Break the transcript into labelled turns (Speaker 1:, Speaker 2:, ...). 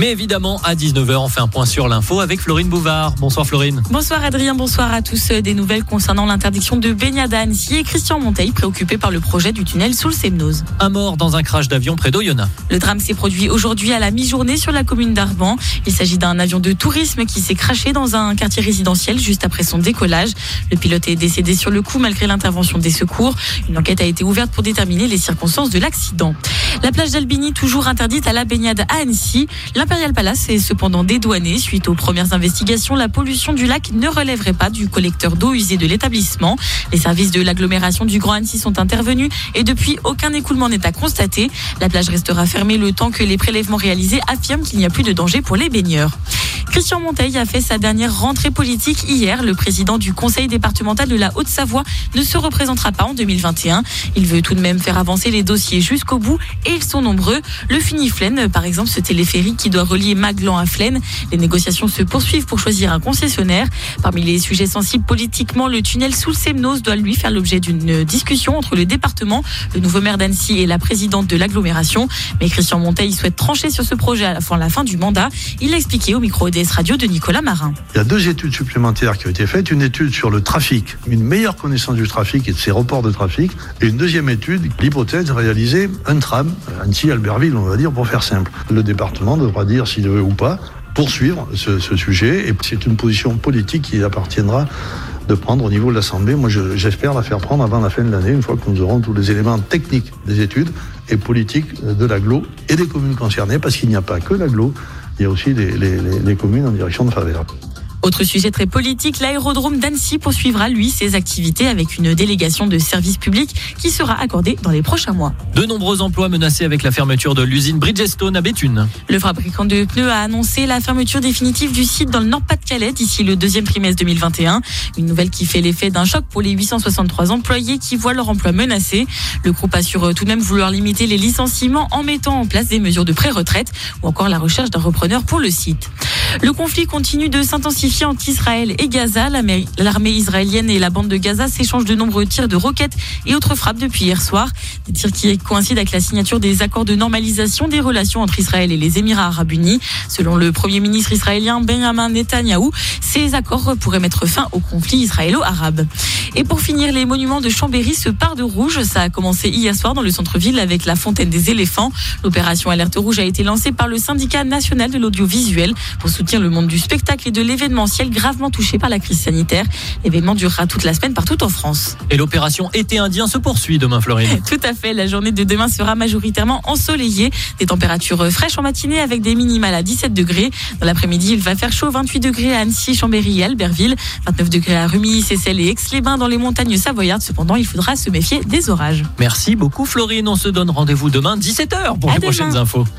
Speaker 1: Mais évidemment, à 19h, on fait un point sur l'info avec Florine Bouvard. Bonsoir Florine.
Speaker 2: Bonsoir Adrien, bonsoir à tous. Des nouvelles concernant l'interdiction de baignade à Annecy et Christian Monteil, préoccupé par le projet du tunnel sous le Semnoz.
Speaker 1: Un mort dans un crash d'avion près d'Oyonnax.
Speaker 2: Le drame s'est produit aujourd'hui à la mi-journée sur la commune d'Arban. Il s'agit d'un avion de tourisme qui s'est crashé dans un quartier résidentiel juste après son décollage. Le pilote est décédé sur le coup malgré l'intervention des secours. Une enquête a été ouverte pour déterminer les circonstances de l'accident. La plage d'Albigny, toujours interdite à la baignade à Annecy. L'Imperial Palace est cependant dédouané. Suite aux premières investigations, la pollution du lac ne relèverait pas du collecteur d'eau usée de l'établissement. Les services de l'agglomération du Grand Annecy sont intervenus et depuis, aucun écoulement n'est à constater. La plage restera fermée le temps que les prélèvements réalisés affirment qu'il n'y a plus de danger pour les baigneurs. Christian Monteil a fait sa dernière rentrée politique hier. Le président du conseil départemental de la Haute-Savoie ne se représentera pas en 2021. Il veut tout de même faire avancer les dossiers jusqu'au bout et ils sont nombreux. Le Funiflène, par exemple, ce téléphérique qui doit relier Maglan à Flaine. Les négociations se poursuivent pour choisir un concessionnaire. Parmi les sujets sensibles politiquement, le tunnel sous le Semnoz doit lui faire l'objet d'une discussion entre le département, le nouveau maire d'Annecy et la présidente de l'agglomération. Mais Christian Monteil souhaite trancher sur ce projet avant la fin du mandat. Il l'a expliqué au micro DS Radio de Nicolas Marin.
Speaker 3: Il y a 2 études supplémentaires qui ont été faites. Une étude sur le trafic, une meilleure connaissance du trafic et de ses reports de trafic. Et une deuxième étude, l'hypothèse de réaliser un tram, Annecy-Albertville, on va dire, pour faire simple. Le département devra dire s'il veut ou pas poursuivre ce sujet. Et c'est une position politique qui appartiendra de prendre au niveau de l'Assemblée. Moi, j'espère la faire prendre avant la fin de l'année, une fois que nous aurons tous les éléments techniques des études et politiques de l'agglo et des communes concernées, parce qu'il n'y a pas que l'agglo, il y a aussi les communes en direction de Favert.
Speaker 2: Autre sujet très politique, l'aérodrome d'Annecy poursuivra, lui, ses activités avec une délégation de services publics qui sera accordée dans les prochains mois.
Speaker 1: De nombreux emplois menacés avec la fermeture de l'usine Bridgestone à Béthune.
Speaker 2: Le fabricant de pneus a annoncé la fermeture définitive du site dans le Nord-Pas-de-Calais d'ici le 2e trimestre 2021. Une nouvelle qui fait l'effet d'un choc pour les 863 employés qui voient leur emploi menacé. Le groupe assure tout de même vouloir limiter les licenciements en mettant en place des mesures de pré-retraite ou encore la recherche d'un repreneur pour le site. Le conflit continue de s'intensifier entre Israël et Gaza. L'armée israélienne et la bande de Gaza s'échangent de nombreux tirs de roquettes et autres frappes depuis hier soir. Des tirs qui coïncident avec la signature des accords de normalisation des relations entre Israël et les Émirats arabes unis. Selon le premier ministre israélien Benjamin Netanyahou, ces accords pourraient mettre fin au conflit israélo-arabe. Et pour finir, les monuments de Chambéry se parent de rouge. Ça a commencé hier soir dans le centre-ville avec la fontaine des éléphants. L'opération Alerte Rouge a été lancée par le syndicat national de l'audiovisuel pour soutenir le monde du spectacle et de l'événementiel gravement touché par la crise sanitaire. L'événement durera toute la semaine partout en France.
Speaker 1: Et l'opération Été indien se poursuit demain, Florine.
Speaker 2: Tout à fait. La journée de demain sera majoritairement ensoleillée. Des températures fraîches en matinée avec des minimales à 17 degrés. Dans l'après-midi, il va faire chaud, 28 degrés à Annecy, Chambéry et Albertville, 29 degrés à Rumilly, Seyssel et Aix-les-Bains dans les montagnes savoyardes. Cependant, il faudra se méfier des orages.
Speaker 1: Merci beaucoup, Florine. On se donne rendez-vous demain 17h pour les prochaines infos.